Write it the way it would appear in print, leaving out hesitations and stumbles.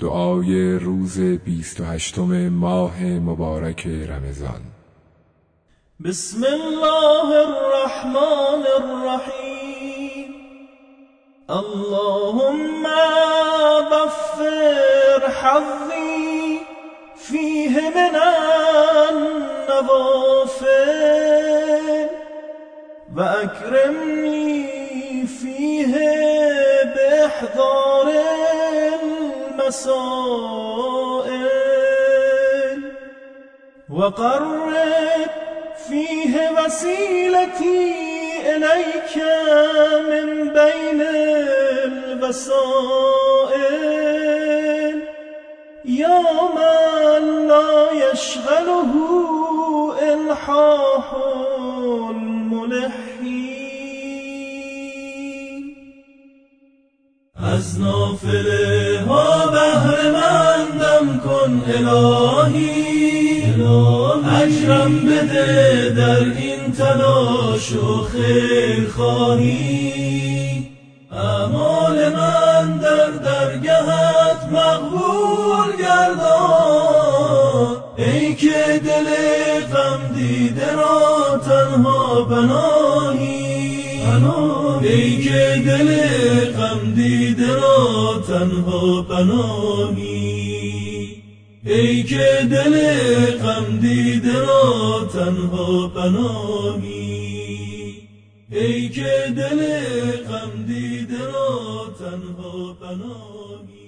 دعای روز 28 ماه مبارک رمضان. بسم الله الرحمن الرحیم. اللهم وفر حظی فیه من النوافل و اکرمنی فیه باحضار المسائل و قرب فیه وسیلتی الیک من بین الوسائل یا من لا یشغله الحاح الملحین. از نافله ها بهره مندم کن الهی، اجرم بده در این تلاش و خیر خواهی. اعمال من در درگهت مقبول گردان، ای که دل غم دیده را تنها پناهی، ای که دل غم دیده را تنها پناهی، ای که دل غم دیده را تنها پناهی، ای که دل غم دیده را تنها پناهی.